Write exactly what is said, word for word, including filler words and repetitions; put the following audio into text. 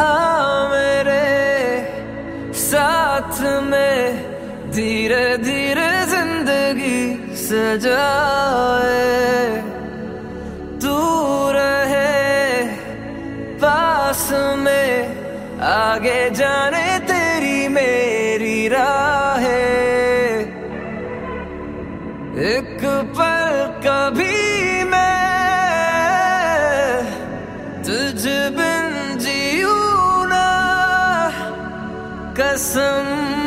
आ मेरे साथ में, धीरे धीरे जिंदगी सजाए। तू रहे पास में, आगे जाने तेरी मेरी राहें। एक पल कभी मैं तुझ बिन जीऊं ना, कसम